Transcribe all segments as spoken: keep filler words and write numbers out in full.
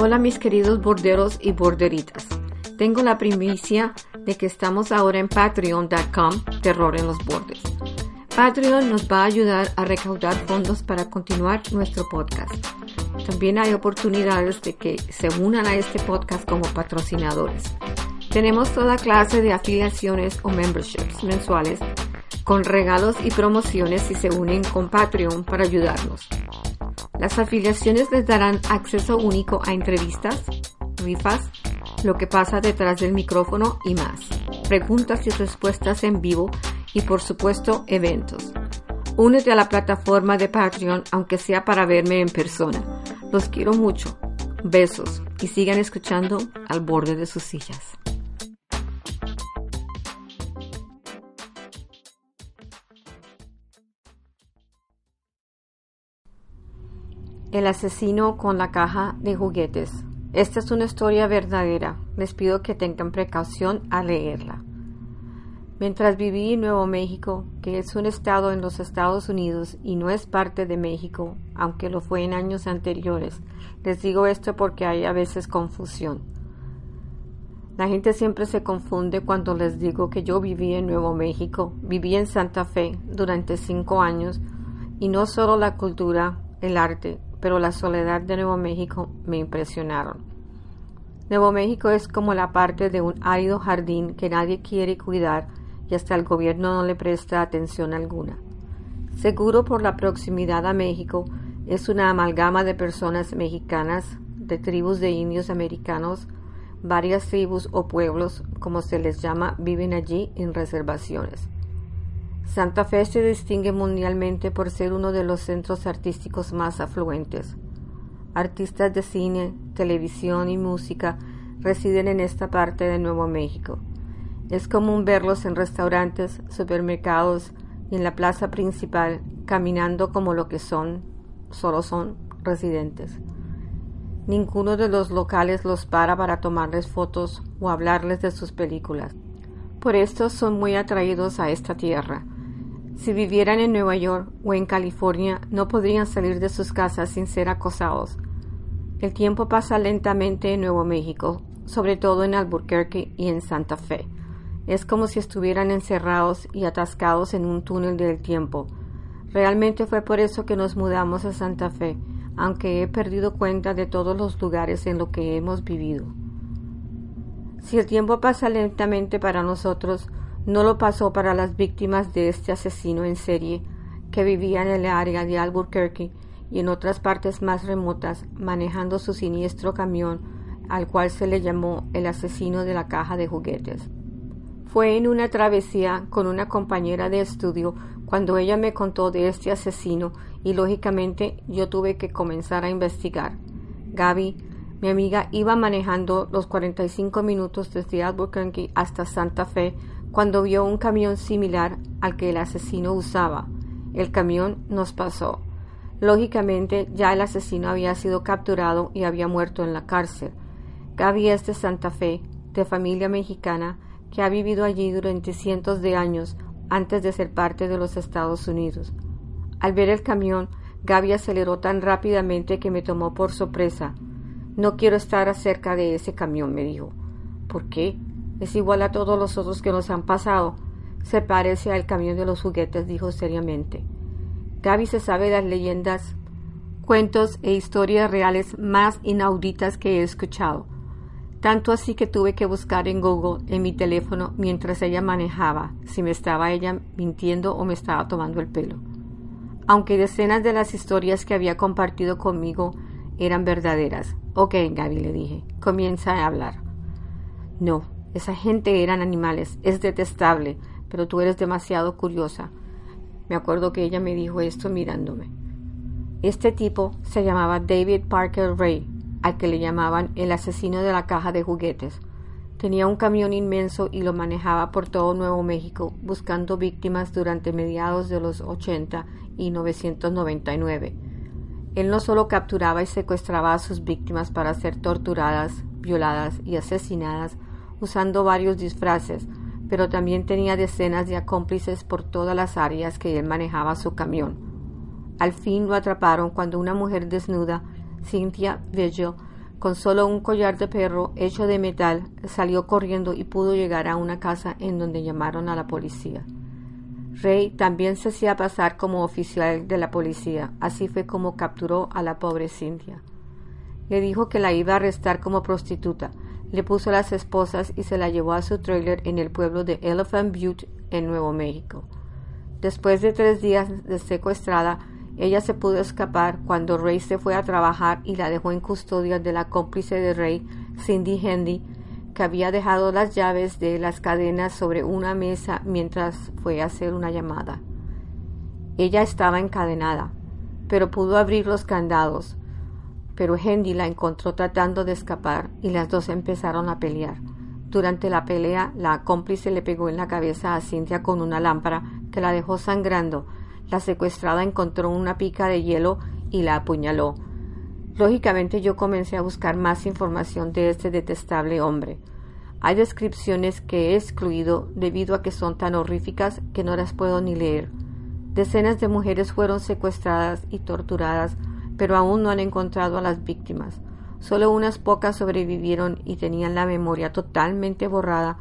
Hola mis queridos borderos y borderitas. Tengo la primicia de que estamos ahora en patreon punto com, Terror en los Bordes. Patreon nos va a ayudar a recaudar fondos para continuar nuestro podcast. También hay oportunidades de que se unan a este podcast como patrocinadores. Tenemos toda clase de afiliaciones o memberships mensuales con regalos y promociones si se unen con Patreon para ayudarnos. Las afiliaciones les darán acceso único a entrevistas, rifas, lo que pasa detrás del micrófono y más, preguntas y respuestas en vivo y por supuesto eventos. Únete a la plataforma de Patreon aunque sea para verme en persona. Los quiero mucho. Besos y sigan escuchando Al Borde de sus Sillas. El asesino con la caja de juguetes. Esta es una historia verdadera. Les pido que tengan precaución al leerla. Mientras viví en Nuevo México, que es un estado en los Estados Unidos y no es parte de México, aunque lo fue en años anteriores, les digo esto porque hay a veces confusión. La gente siempre se confunde cuando les digo que yo viví en Nuevo México, viví en Santa Fe durante cinco años y no solo la cultura, el arte, pero la soledad de Nuevo México me impresionaron. Nuevo México es como la parte de un árido jardín que nadie quiere cuidar y hasta el gobierno no le presta atención alguna. Seguro por la proximidad a México, es una amalgama de personas mexicanas, de tribus de indios americanos, varias tribus o pueblos, como se les llama, viven allí en reservaciones. Santa Fe se distingue mundialmente por ser uno de los centros artísticos más afluentes. Artistas de cine, televisión y música residen en esta parte de Nuevo México. Es común verlos en restaurantes, supermercados y en la plaza principal, caminando como lo que son, solo son residentes. Ninguno de los locales los para para tomarles fotos o hablarles de sus películas. Por esto son muy atraídos a esta tierra. Si vivieran en Nueva York o en California, no podrían salir de sus casas sin ser acosados. El tiempo pasa lentamente en Nuevo México, sobre todo en Albuquerque y en Santa Fe. Es como si estuvieran encerrados y atascados en un túnel del tiempo. Realmente fue por eso que nos mudamos a Santa Fe, aunque he perdido cuenta de todos los lugares en los que hemos vivido. Si el tiempo pasa lentamente para nosotros, no lo pasó para las víctimas de este asesino en serie que vivía en el área de Albuquerque y en otras partes más remotas, manejando su siniestro camión, al cual se le llamó el asesino de la caja de juguetes. Fue en una travesía con una compañera de estudio cuando ella me contó de este asesino y lógicamente yo tuve que comenzar a investigar. Gaby, mi amiga, iba manejando los cuarenta y cinco minutos desde Albuquerque hasta Santa Fe cuando vio un camión similar al que el asesino usaba. El camión nos pasó. Lógicamente, ya el asesino había sido capturado y había muerto en la cárcel. Gaby es de Santa Fe, de familia mexicana, que ha vivido allí durante cientos de años antes de ser parte de los Estados Unidos. Al ver el camión, Gaby aceleró tan rápidamente que me tomó por sorpresa. «No quiero estar cerca de ese camión», me dijo. «¿Por qué? Es igual a todos los otros que nos han pasado. Se parece al camión de los juguetes», dijo seriamente. Gaby se sabe las leyendas, cuentos e historias reales más inauditas que he escuchado. Tanto así que tuve que buscar en Google en mi teléfono mientras ella manejaba, si me estaba ella mintiendo o me estaba tomando el pelo. Aunque decenas de las historias que había compartido conmigo eran verdaderas. «Ok, Gaby», le dije, «comienza a hablar». «No, esa gente eran animales, es detestable, pero tú eres demasiado curiosa». Me acuerdo que ella me dijo esto mirándome. Este tipo se llamaba David Parker Ray, al que le llamaban el asesino de la caja de juguetes. Tenía un camión inmenso y lo manejaba por todo Nuevo México, buscando víctimas durante mediados de los ochenta y novecientos noventa y nueve. Él no solo capturaba y secuestraba a sus víctimas para ser torturadas, violadas y asesinadas, usando varios disfraces, pero también tenía decenas de cómplices por todas las áreas que él manejaba su camión. Al fin lo atraparon cuando una mujer desnuda, Cynthia Vigil, Con solo un collar de perro hecho de metal, salió corriendo y pudo llegar a una casa en donde llamaron a la policía. Ray también se hacía pasar como oficial de la policía, así fue como capturó a la pobre Cynthia. Le dijo que la iba a arrestar como prostituta, le puso las esposas y se la llevó a su trailer en el pueblo de Elephant Butte, en Nuevo México. Después de tres días de secuestrada, ella se pudo escapar cuando Ray se fue a trabajar y la dejó en custodia de la cómplice de Ray, Cindy Hendy, que había dejado las llaves de las cadenas sobre una mesa mientras fue a hacer una llamada. Ella estaba encadenada, pero pudo abrir los candados, pero Hendy la encontró tratando de escapar y las dos empezaron a pelear. Durante la pelea, la cómplice le pegó en la cabeza a Cynthia con una lámpara que la dejó sangrando. La secuestrada encontró una pica de hielo y la apuñaló. Lógicamente yo comencé a buscar más información de este detestable hombre. Hay descripciones que he excluido debido a que son tan horríficas que no las puedo ni leer. Decenas de mujeres fueron secuestradas y torturadas, pero aún no han encontrado a las víctimas. Solo unas pocas sobrevivieron y tenían la memoria totalmente borrada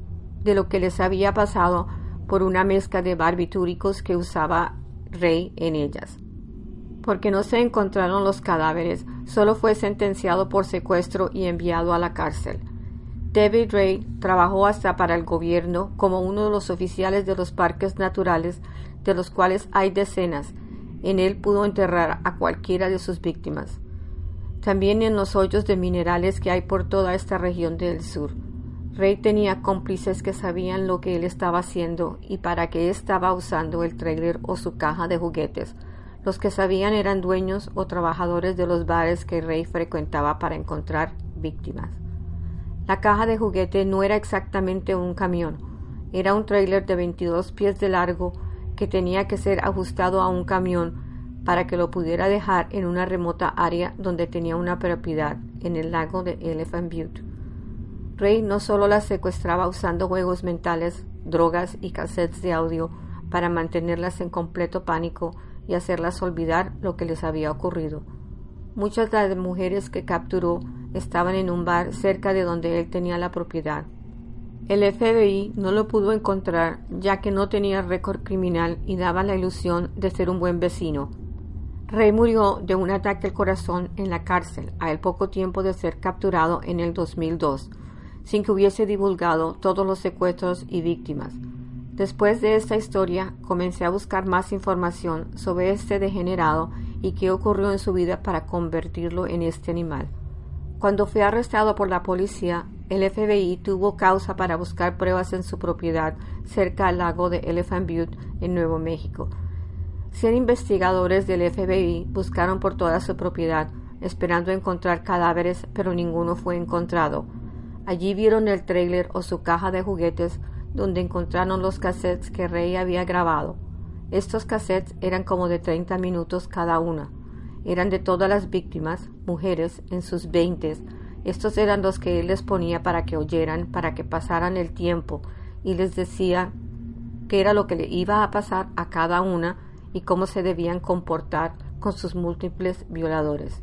de lo que les había pasado por una mezcla de barbitúricos que usaba Ray en ellas. Porque no se encontraron los cadáveres, solo fue sentenciado por secuestro y enviado a la cárcel. David Ray trabajó hasta para el gobierno como uno de los oficiales de los parques naturales, de los cuales hay decenas. En él pudo enterrar a cualquiera de sus víctimas. También en los hoyos de minerales que hay por toda esta región del sur. Ray tenía cómplices que sabían lo que él estaba haciendo y para qué estaba usando el trailer o su caja de juguetes. Los que sabían eran dueños o trabajadores de los bares que Ray frecuentaba para encontrar víctimas. La caja de juguete no era exactamente un camión, era un trailer de veintidós pies de largo que tenía que ser ajustado a un camión para que lo pudiera dejar en una remota área donde tenía una propiedad en el lago de Elephant Butte. Ray no solo las secuestraba usando juegos mentales, drogas y cassettes de audio para mantenerlas en completo pánico y hacerlas olvidar lo que les había ocurrido. Muchas de las mujeres que capturó estaban en un bar cerca de donde él tenía la propiedad. El F B I no lo pudo encontrar ya que no tenía récord criminal y daba la ilusión de ser un buen vecino. Ray murió de un ataque al corazón en la cárcel al poco tiempo de ser capturado en el dos mil dos, sin que hubiese divulgado todos los secuestros y víctimas. Después de esta historia, comencé a buscar más información sobre este degenerado y qué ocurrió en su vida para convertirlo en este animal. Cuando fue arrestado por la policía, el F B I tuvo causa para buscar pruebas en su propiedad cerca al lago de Elephant Butte, en Nuevo México. Cien investigadores del F B I buscaron por toda su propiedad, esperando encontrar cadáveres, pero ninguno fue encontrado. Allí vieron el tráiler o su caja de juguetes, donde encontraron los cassettes que Ray había grabado. Estos cassettes eran como de treinta minutos cada una. Eran de todas las víctimas, mujeres, en sus veintes. Estos eran los que él les ponía para que oyeran, para que pasaran el tiempo, y les decía qué era lo que le iba a pasar a cada una y cómo se debían comportar con sus múltiples violadores.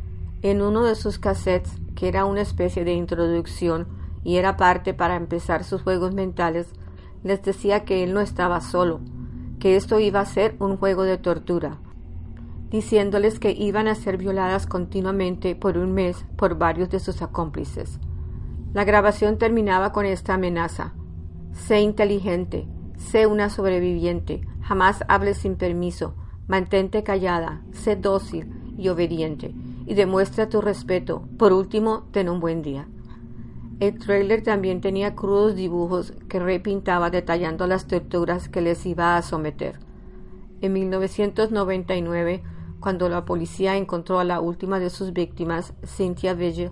En uno de sus cassettes, que era una especie de introducción y era parte para empezar sus juegos mentales, les decía que él no estaba solo, que esto iba a ser un juego de tortura, diciéndoles que iban a ser violadas continuamente por un mes por varios de sus cómplices. La grabación terminaba con esta amenaza: sé inteligente, sé una sobreviviente, jamás hables sin permiso, mantente callada, sé dócil y obediente, y demuestra tu respeto. Por último, ten un buen día. El tráiler también tenía crudos dibujos que Ray pintaba detallando las torturas que les iba a someter. En mil novecientos noventa y nueve, cuando la policía encontró a la última de sus víctimas, Cynthia Vigil,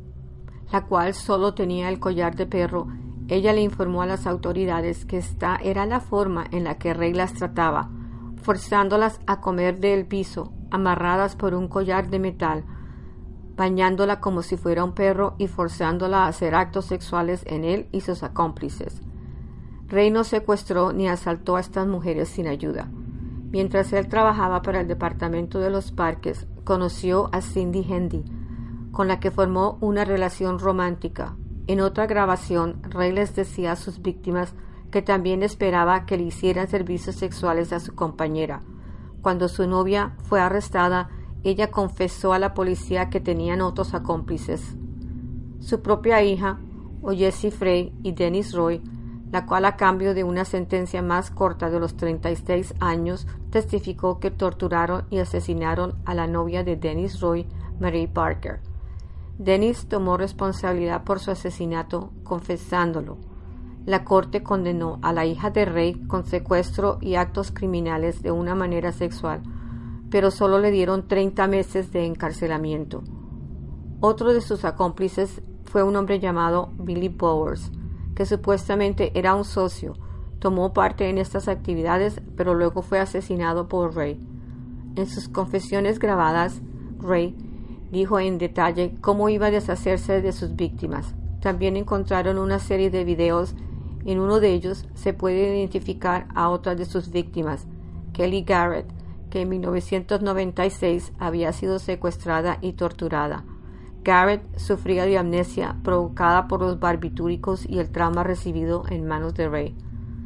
la cual solo tenía el collar de perro, ella le informó a las autoridades que esta era la forma en la que Ray las trataba, forzándolas a comer del piso, amarradas por un collar de metal, bañándola como si fuera un perro y forzándola a hacer actos sexuales en él y sus cómplices. Ray no secuestró ni asaltó a estas mujeres sin ayuda. Mientras él trabajaba para el departamento de los parques, conoció a Cindy Hendy, con la que formó una relación romántica. En otra grabación, Ray les decía a sus víctimas que también esperaba que le hicieran servicios sexuales a su compañera. Cuando su novia fue arrestada, ella confesó a la policía que tenían otros cómplices. Su propia hija, Jessie Frey y Dennis Roy, la cual a cambio de una sentencia más corta de los treinta y seis años, testificó que torturaron y asesinaron a la novia de Dennis Roy, Marie Parker. Dennis tomó responsabilidad por su asesinato, confesándolo. La corte condenó a la hija de Ray con secuestro y actos criminales de una manera sexual, pero solo le dieron treinta meses de encarcelamiento. Otro de sus cómplices fue un hombre llamado Billy Bowers, que supuestamente era un socio. Tomó parte en estas actividades, pero luego fue asesinado por Ray. En sus confesiones grabadas, Ray dijo en detalle cómo iba a deshacerse de sus víctimas. También encontraron una serie de videos. En uno de ellos se puede identificar a otra de sus víctimas, Kelly Garrett, que en mil novecientos noventa y seis había sido secuestrada y torturada. Garrett sufría de amnesia provocada por los barbitúricos y el trauma recibido en manos de Ray.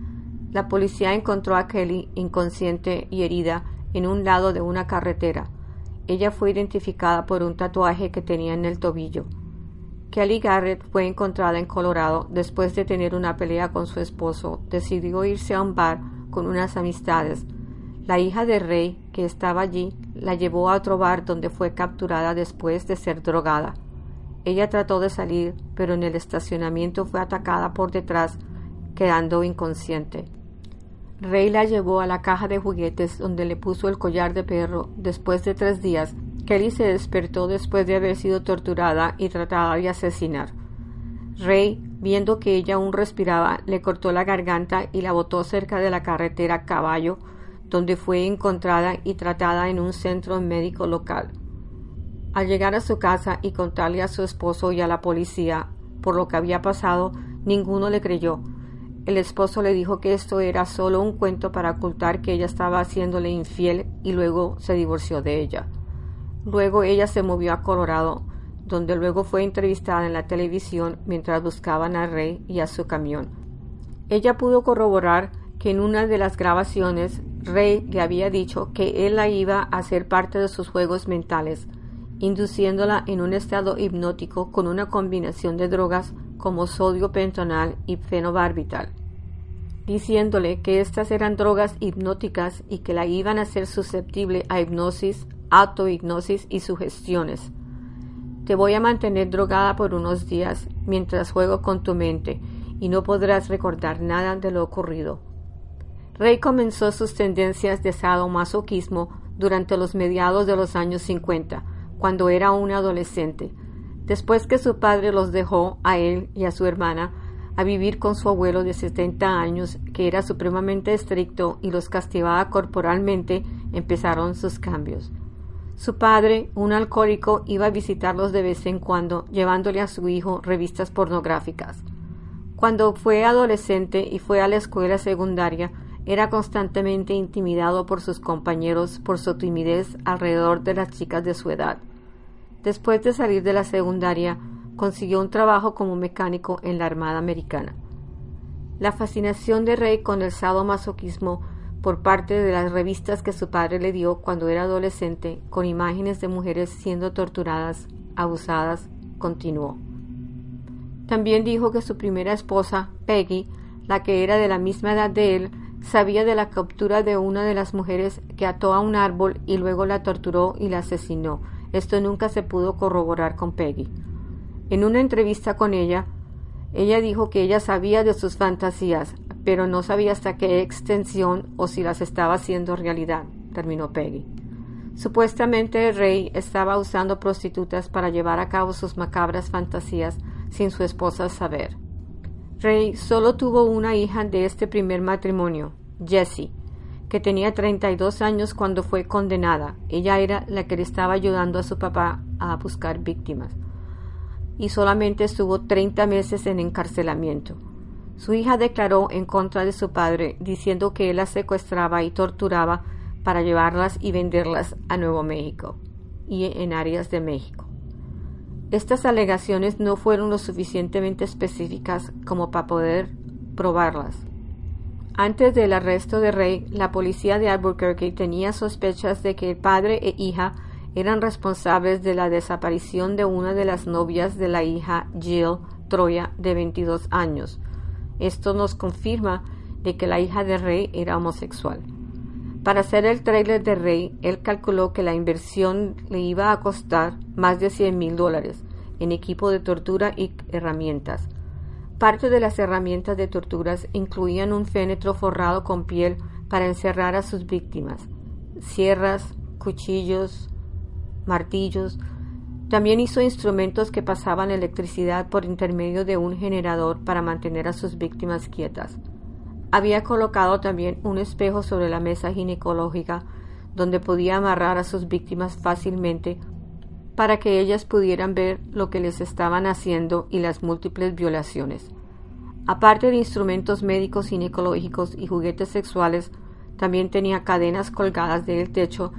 La policía encontró a Kelly inconsciente y herida en un lado de una carretera. Ella fue identificada por un tatuaje que tenía en el tobillo. Kelly Garrett fue encontrada en Colorado después de tener una pelea con su esposo. Decidió irse a un bar con unas amistades. La hija de Ray, que estaba allí, la llevó a otro bar donde fue capturada después de ser drogada. Ella trató de salir, pero en el estacionamiento fue atacada por detrás, quedando inconsciente. Ray la llevó a la caja de juguetes donde le puso el collar de perro. Después de tres días, Kelly se despertó después de haber sido torturada y tratada de asesinar. Ray, viendo que ella aún respiraba, le cortó la garganta y la botó cerca de la carretera Caballo, donde fue encontrada y tratada en un centro médico local. Al llegar a su casa y contarle a su esposo y a la policía por lo que había pasado, ninguno le creyó. El esposo le dijo que esto era solo un cuento para ocultar que ella estaba haciéndole infiel y luego se divorció de ella. Luego ella se movió a Colorado, donde luego fue entrevistada en la televisión mientras buscaban a Ray y a su camión. Ella pudo corroborar que en una de las grabaciones Ray le había dicho que él la iba a hacer parte de sus juegos mentales, induciéndola en un estado hipnótico con una combinación de drogas como sodio pentonal y fenobarbital, diciéndole que estas eran drogas hipnóticas y que la iban a hacer susceptible a hipnosis, autohipnosis y sugestiones. Te voy a mantener drogada por unos días mientras juego con tu mente y no podrás recordar nada de lo ocurrido. Ray comenzó sus tendencias de sadomasoquismo durante los mediados de los años cincuenta, cuando era un adolescente. Después que su padre los dejó a él y a su hermana a vivir con su abuelo de setenta años, que era supremamente estricto y los castigaba corporalmente, empezaron sus cambios. Su padre, un alcohólico, iba a visitarlos de vez en cuando, llevándole a su hijo revistas pornográficas. Cuando fue adolescente y fue a la escuela secundaria, era constantemente intimidado por sus compañeros por su timidez alrededor de las chicas de su edad. Después de salir de la secundaria, consiguió un trabajo como mecánico en la Armada Americana. La fascinación de Ray con el sadomasoquismo por parte de las revistas que su padre le dio cuando era adolescente, con imágenes de mujeres siendo torturadas, abusadas, continuó. También dijo que su primera esposa, Peggy, la que era de la misma edad de él, sabía de la captura de una de las mujeres que ató a un árbol y luego la torturó y la asesinó. Esto nunca se pudo corroborar con Peggy. En una entrevista con ella, ella dijo que ella sabía de sus fantasías, pero no sabía hasta qué extensión o si las estaba haciendo realidad, terminó Peggy. Supuestamente Ray estaba usando prostitutas para llevar a cabo sus macabras fantasías sin su esposa saber. Ray solo tuvo una hija de este primer matrimonio, Jessie, que tenía treinta y dos años cuando fue condenada. Ella era la que le estaba ayudando a su papá a buscar víctimas, y solamente estuvo treinta meses en encarcelamiento. Su hija declaró en contra de su padre, diciendo que él las secuestraba y torturaba para llevarlas y venderlas a Nuevo México y en áreas de México. Estas alegaciones no fueron lo suficientemente específicas como para poder probarlas. Antes del arresto de Ray, la policía de Albuquerque tenía sospechas de que el padre e hija eran responsables de la desaparición de una de las novias de la hija, Jill Troya, de veintidós años. Esto nos confirma de que la hija de Ray era homosexual. Para hacer el tráiler de Ray, él calculó que la inversión le iba a costar más de cien mil dólares en equipo de tortura y herramientas. Parte de las herramientas de torturas incluían un fénetro forrado con piel para encerrar a sus víctimas, sierras, cuchillos, martillos. También hizo instrumentos que pasaban electricidad por intermedio de un generador para mantener a sus víctimas quietas. Había colocado también un espejo sobre la mesa ginecológica donde podía amarrar a sus víctimas fácilmente para que ellas pudieran ver lo que les estaban haciendo y las múltiples violaciones. Aparte de instrumentos médicos ginecológicos y juguetes sexuales, también tenía cadenas colgadas del techo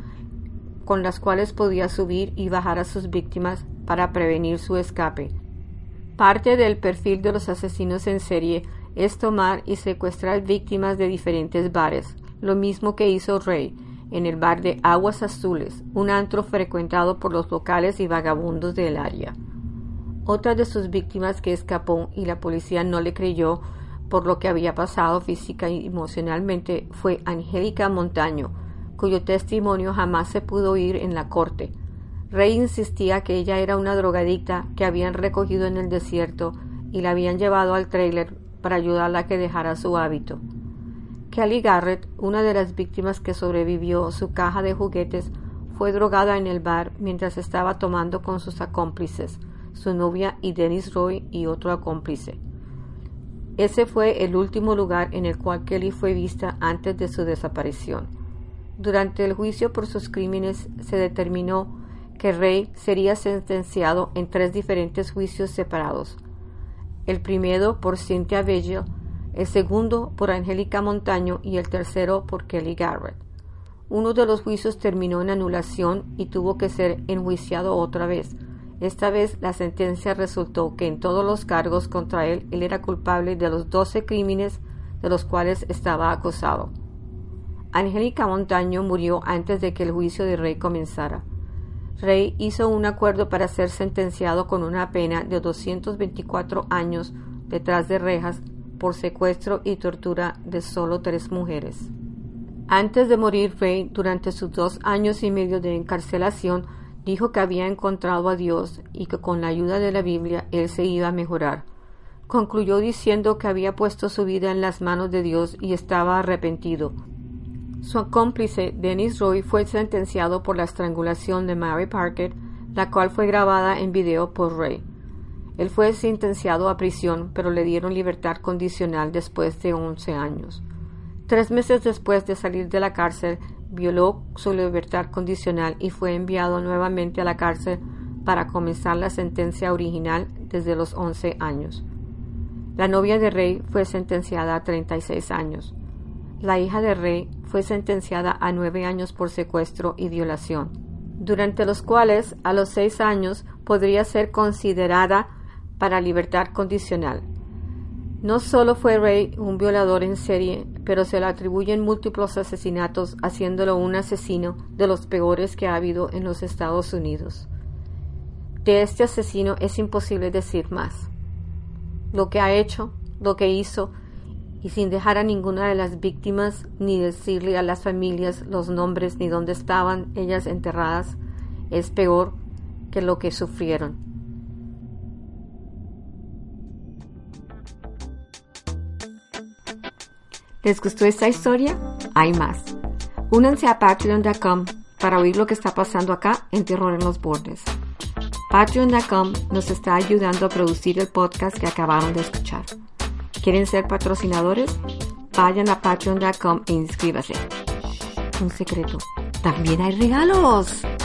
con las cuales podía subir y bajar a sus víctimas para prevenir su escape. Parte del perfil de los asesinos en serie es tomar y secuestrar víctimas de diferentes bares, lo mismo que hizo Ray en el bar de Aguas Azules, un antro frecuentado por los locales y vagabundos del área. Otra de sus víctimas que escapó y la policía no le creyó por lo que había pasado física y emocionalmente fue Angélica Montaño, cuyo testimonio jamás se pudo oír en la corte. Ray insistía que ella era una drogadicta que habían recogido en el desierto y la habían llevado al tráiler para ayudarla a que dejara su hábito. Kelly Garrett, una de las víctimas que sobrevivió su caja de juguetes, fue drogada en el bar mientras estaba tomando con sus acómplices, su novia y Dennis Roy y otro acómplice. Ese fue el último lugar en el cual Kelly fue vista antes de su desaparición. Durante el juicio por sus crímenes se determinó que Ray sería sentenciado en tres diferentes juicios separados. El primero por Cynthia Vigil, el segundo por Angélica Montaño y el tercero por Kelly Garrett. Uno de los juicios terminó en anulación y tuvo que ser enjuiciado otra vez. Esta vez la sentencia resultó que en todos los cargos contra él, él era culpable de los doce crímenes de los cuales estaba acusado. Angélica Montaño murió antes de que el juicio de Ray comenzara. Ray hizo un acuerdo para ser sentenciado con una pena de doscientos veinticuatro años detrás de rejas por secuestro y tortura de solo tres mujeres. Antes de morir, Ray, durante sus dos años y medio de encarcelación, dijo que había encontrado a Dios y que con la ayuda de la Biblia él se iba a mejorar. Concluyó diciendo que había puesto su vida en las manos de Dios y estaba arrepentido. Su cómplice, Dennis Roy, fue sentenciado por la estrangulación de Mary Parker, la cual fue grabada en video por Ray. Él fue sentenciado a prisión, pero le dieron libertad condicional después de once años. Tres meses después de salir de la cárcel, violó su libertad condicional y fue enviado nuevamente a la cárcel para comenzar la sentencia original desde los once años. La novia de Ray fue sentenciada a treinta y seis años. La hija de Ray fue sentenciada a nueve años por secuestro y violación, durante los cuales a los seis años podría ser considerada para libertad condicional. No solo fue Ray un violador en serie, pero se le atribuyen múltiples asesinatos, haciéndolo un asesino de los peores que ha habido en los Estados Unidos. De este asesino es imposible decir más. Lo que ha hecho, lo que hizo, y sin dejar a ninguna de las víctimas ni decirle a las familias los nombres ni dónde estaban ellas enterradas, es peor que lo que sufrieron. ¿Les gustó esta historia? Hay más. Únanse a patreon punto com para oír lo que está pasando acá en Terror en los Bordes. patreon punto com nos está ayudando a producir el podcast que acabaron de escuchar. ¿Quieren ser patrocinadores? Vayan a patreon punto com e inscríbase. Un secreto, también hay regalos.